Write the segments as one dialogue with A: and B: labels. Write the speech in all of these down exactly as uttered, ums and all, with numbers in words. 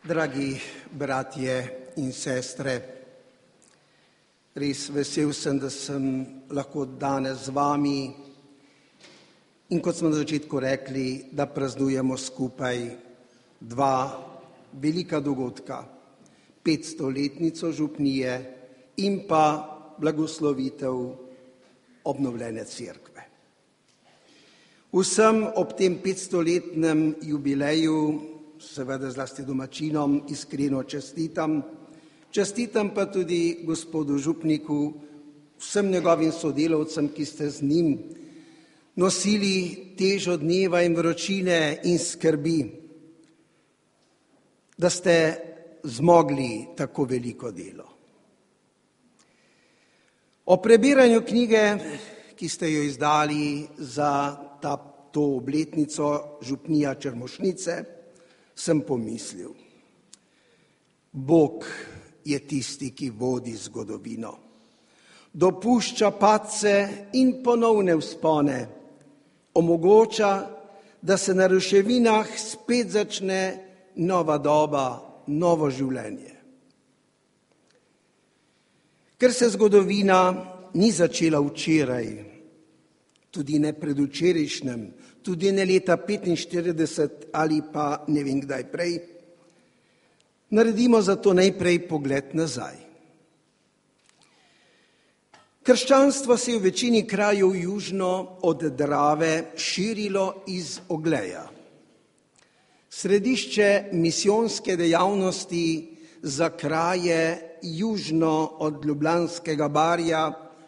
A: Dragi bratje in sestre, res vesel sem, da sem lahko danes z vami in kot smo na začetku rekli, da praznujemo skupaj dva velika dogodka, petstoletnico župnije in pa blagoslovitev obnovljene cerkve. Vsem ob tem petstoletnem jubileju, seveda zlasti domačinom, iskreno čestitam. Čestitam pa tudi gospodu župniku, vsem njegovim sodelavcem, ki ste z njim nosili težo dneva in vročine in skrbi, da ste zmogli tako veliko delo. O prebiranju knjige, ki ste jo izdali za ta, to obletnico župnija Črmošnice, sem pomislil. Bog je tisti, ki vodi zgodovino. Dopušča padce in ponovne vzpone, omogoča, da se na ruševinah spet začne nova doba, novo življenje. Ker se zgodovina ni začela včeraj, tudi ne predvčerajšnjem, tudi ne leta petinštirideset ali pa ne vem kdaj prej, naredimo zato najprej pogled nazaj. Krščanstvo se je v večini krajev južno od Drave širilo iz Ogleja. Središče misijonske dejavnosti za kraje južno od Ljubljanskega barja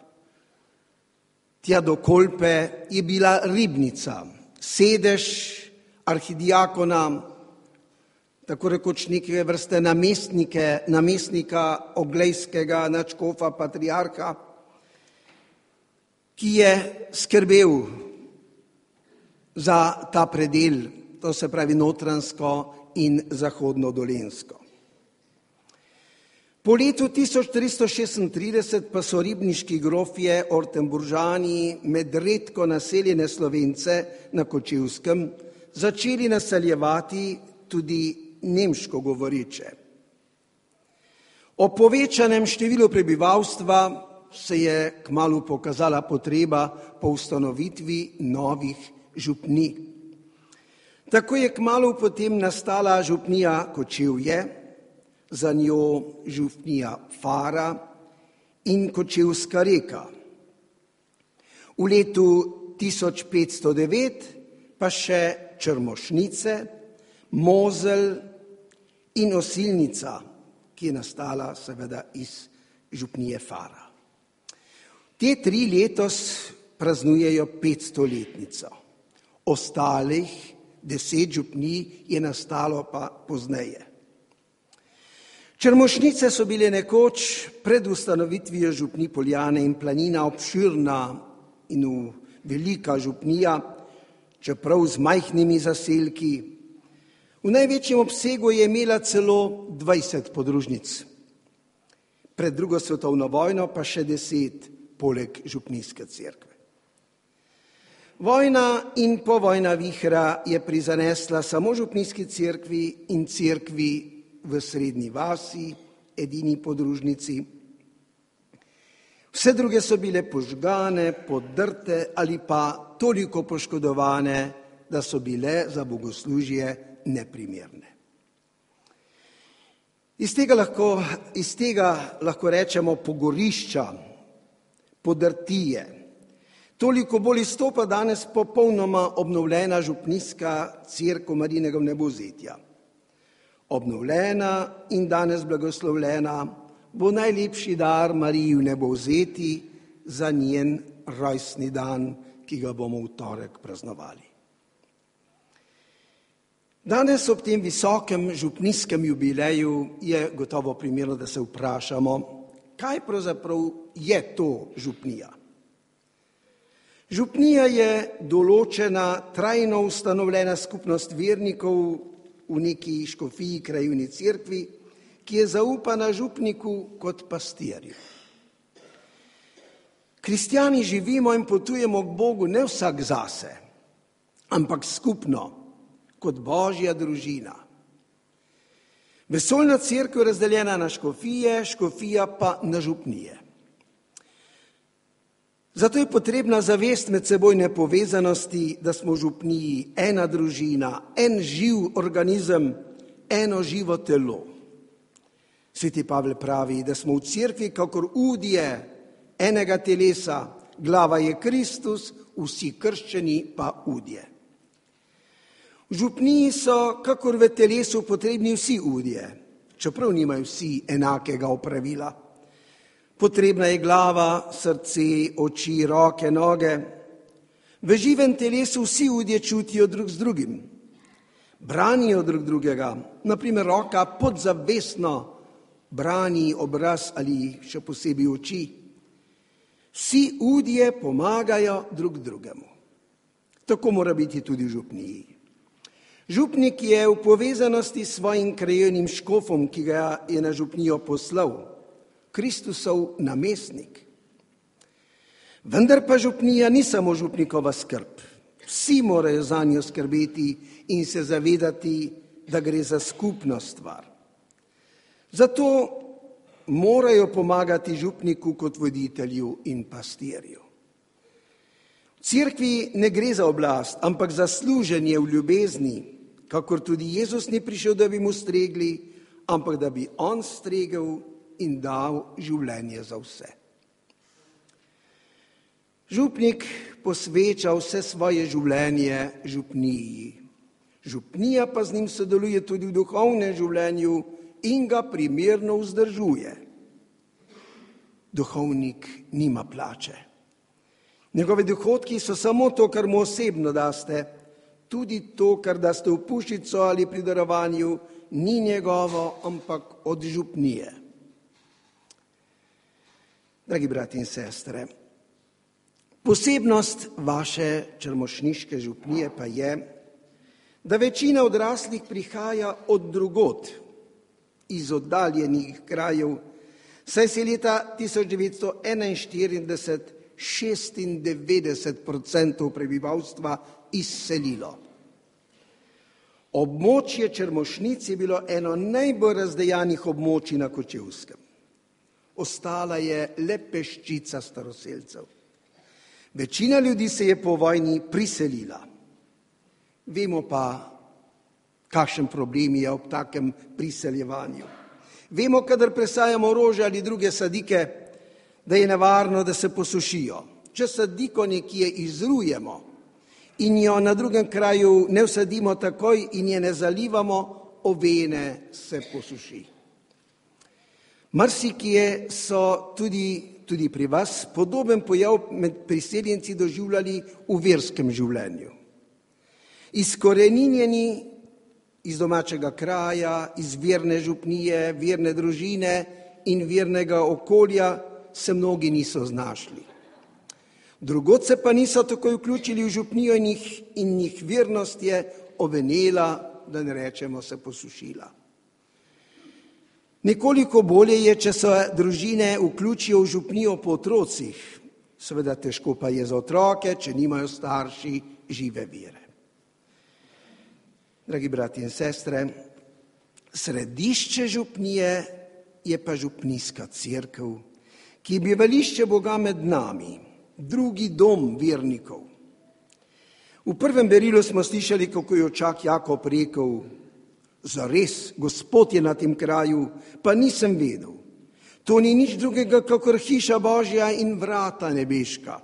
A: tja do Kolpe je bila Ribnica, sedež arhidiakona, tako rekoč neke vrste namestnike, namestnika oglejskega nadškofa patriarha, ki je skrbel za ta predel, to se pravi Notranjsko in Zahodno Dolenjsko. Po letu tisoč tristo šestintrideset pa so ribniški grofje Ortenburžani med redko naseljene Slovence na Kočevskem začeli naseljevati tudi nemško govoreče. O povečanem številu prebivalstva se je kmalu pokazala potreba po ustanovitvi novih župnij. Tako je kmalu potem nastala župnija Kočevje, za njo župnija Fara in Kočevska Reka. V letu tisoč petsto devet pa še Črmošnice, Mozelj in Osilnica, ki je nastala seveda iz župnije Fara. Te tri letos praznujejo petstoletnico. Ostalih deset župnij je nastalo pa pozneje. Črmošnice so bile nekoč pred ustanovitvijo župnij Poljane in Planina obširna in velika župnija, čeprav z majhnimi zaselki. V največjem obsegu je imela celo dvajset podružnic. Pred drugo svetovno vojno pa še deset, poleg župnijske cerkve. Vojna in povojna vihra je prizanesla samo župnijski cerkvi in cerkvi v Srednji vasi, edini podružnici. Vse druge so bile požgane, podrte ali pa toliko poškodovane, da so bile za bogoslužje neprimerne. Iz tega lahko, iz tega lahko rečemo pogorišča, podrtije. Toliko bolj izstopa danes popolnoma obnovljena župnijska cerkev Marijinega vnebovzetja. Obnovljena in danes blagoslovljena bo najlepši dar Mariji vnebovzeti za njen rojstni dan, ki ga bomo v torek praznovali. Danes ob tem visokem župnijskem jubileju je gotovo primerno, da se vprašamo, kaj pravzaprav je to župnija. Župnija je določena, trajno ustanovljena skupnost vernikov v neki škofiji, krajevni cerkvi, ki je zaupana župniku kot pastirju. Kristjani živimo in potujemo k Bogu ne vsak zase, ampak skupno, kot Božja družina. Vesoljna cerkev je razdeljena na škofije, škofija pa na župnije. Zato je potrebna zavest medsebojne povezanosti, da smo v župniji ena družina, en živ organizem, eno živo telo. Sveti Pavel pravi, da smo v cerkvi kakor udje enega telesa, glava je Kristus, vsi krščeni pa udje. V župniji so kakor v telesu potrebni vsi udje, čeprav nimajo vsi enakega opravila. Potrebna je glava, srce, oči, roke, noge. V živem telesu vsi udje čutijo drug z drugim. Branijo drug drugega. Naprimer, roka podzavestno brani obraz ali še posebej oči. Vsi udje pomagajo drug drugemu. Tako mora biti tudi v župniji. Župnik je v povezanosti s svojim krajevnim škofom, ki ga je na župnijo poslal, Kristusov namestnik. Vendar pa župnija ni samo župnikova skrb. Vsi morajo za njo skrbeti in se zavedati, da gre za skupno stvar. Zato morajo pomagati župniku kot voditelju in pastirju. V cerkvi ne gre za oblast, ampak za služenje v ljubezni, kakor tudi Jezus ni prišel, da bi mu stregli, ampak da bi on stregel in dal življenje za vse. Župnik posveča vse svoje življenje župniji. Župnija pa z njim sodeluje tudi v duhovnem življenju in ga primerno vzdržuje. Duhovnik nima plače. Njegove dohodki so samo to, kar mu osebno daste, tudi to, kar daste v puščico ali pri darovanju, ni njegovo, ampak od župnije. Dragi brati in sestre, posebnost vaše črmošniške župnije pa je, da večina odraslih prihaja od drugod, iz oddaljenih krajev, saj se leta tisoč devetsto enainštirideset šestindevetdeset odstotkov prebivalstva izselilo. Območje Črmošnic je bilo eno najbolj razdejanih območij na Kočevskem. Ostala je le peščica staroselcev. Večina ljudi se je po vojni priselila. Vemo pa, kakšen problem je ob takem priseljevanju. Vemo, kadar presajamo rože ali druge sadike, da je nevarno, da se posušijo. Če sadiko nekje izrujemo in jo na drugem kraju ne vsadimo takoj in je ne zalivamo, ovene se posuši. Marsikje so tudi, tudi pri vas podoben pojav med priseljenci doživljali v verskem življenju. Izkoreninjeni iz domačega kraja, iz verne župnije, verne družine in vernega okolja se mnogi niso znašli. Drugod se pa niso takoj vključili v župnijo in jih, in jih vernost je ovenela, da ne rečemo se posušila. Nekoliko bolje je, če se družine vključijo v župnijo po otrocih. Seveda težko pa je za otroke, če nimajo starši žive vere. Dragi brati in sestre, središče župnije je pa župnijska cerkev, ki je bivališče Boga med nami, drugi dom vernikov. V prvem berilu smo slišali, kako je očak Jakob rekel: zares, Gospod je na tem kraju, pa nisem vedel. To ni nič drugega, kakor hiša Božja in vrata nebeška.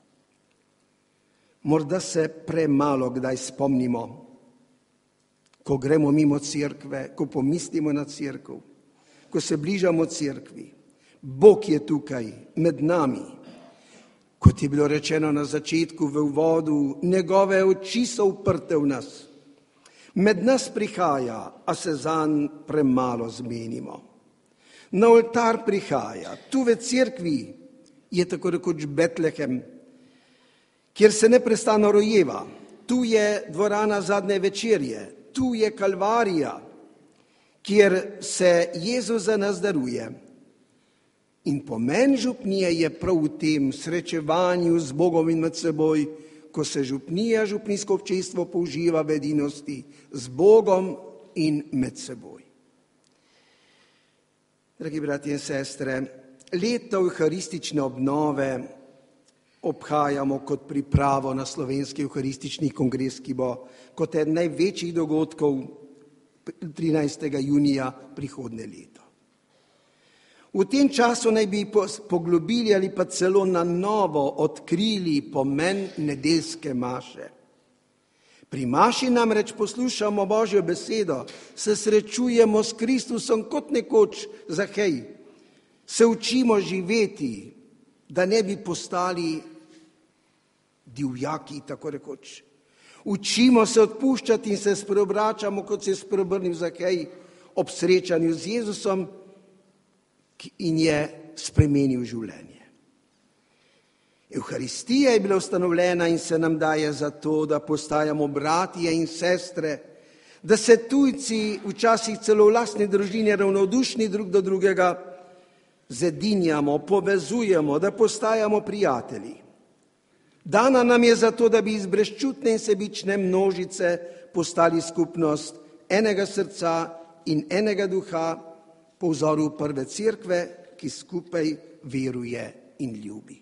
A: Morda se premalo kdaj spomnimo, ko gremo mimo cerkve, ko pomislimo na cerkev, ko se bližamo cerkvi. Bog je tukaj, med nami. Kot je bilo rečeno na začetku v uvodu, njegove oči so uprte v nas. Med nas prihaja, a se zanj premalo zmenimo. Na oltar prihaja, tu v cerkvi je tako rekoč Betlehem, kjer se neprestano rojeva. Tu je dvorana zadnje večerje, tu je Kalvarija, kjer se Jezus za nas daruje. In pomen župnije je prav v tem srečevanju z Bogom in med seboj, ko se župnija, župnijsko občestvo použiva v edinosti z Bogom in med seboj. Dragi brati in sestre, leto evharistične obnove obhajamo kot pripravo na slovenski evharistični kongres, ki bo kot eden največjih dogodkov trinajstega junija prihodnje leto. V tem času naj bi poglobili ali pa celo na novo odkrili pomen nedeljske maše. Pri maši namreč poslušamo Božjo besedo, se srečujemo s Kristusom kot nekoč Zahej, se učimo živeti, da ne bi postali divjaki, tako rekoč. Učimo se odpuščati in se spreobračamo, kot se je spreobrnil Zahej ob srečanju z Jezusom in je spremenil življenje. Evharistija je bila ustanovljena in se nam daje zato, da postajamo bratje in sestre, da se tujci, včasih celo v lastni družini, ravnodušni drug do drugega, zedinjamo, povezujemo, da postajamo prijatelji. Dana nam je zato, da bi iz brezčutne in sebične množice postali skupnost enega srca in enega duha po vzoru prve cerkve, ki skupaj veruje in ljubi.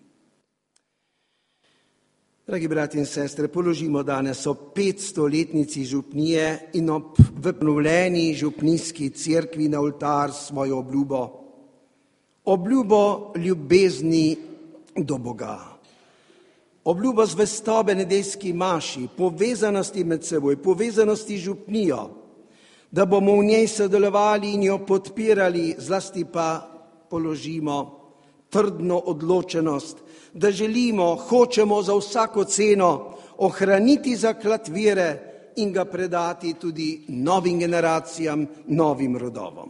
A: Dragi brati in sestre, položimo danes ob petstoletnici župnije in ob obnovljeni župnijski cerkvi na oltar svojo obljubo. Obljubo ljubezni do Boga. Obljubo zvestobe nedeljski maši, povezanosti med seboj, povezanosti župnijo, da bomo v njej sodelovali in jo podpirali, zlasti pa položimo trdno odločenost, da želimo, hočemo za vsako ceno ohraniti zaklad vere in ga predati tudi novim generacijam, novim rodovom.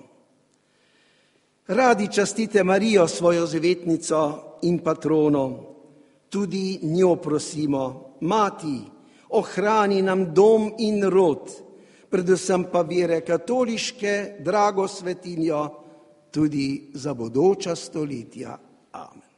A: Radi častite Marijo, svojo zavetnico in patrono, tudi njo prosimo, Mati, ohrani nam dom in rod, predvsem pa vere katoliške, drago svetinjo, tudi za bodoča stoletja. Amen.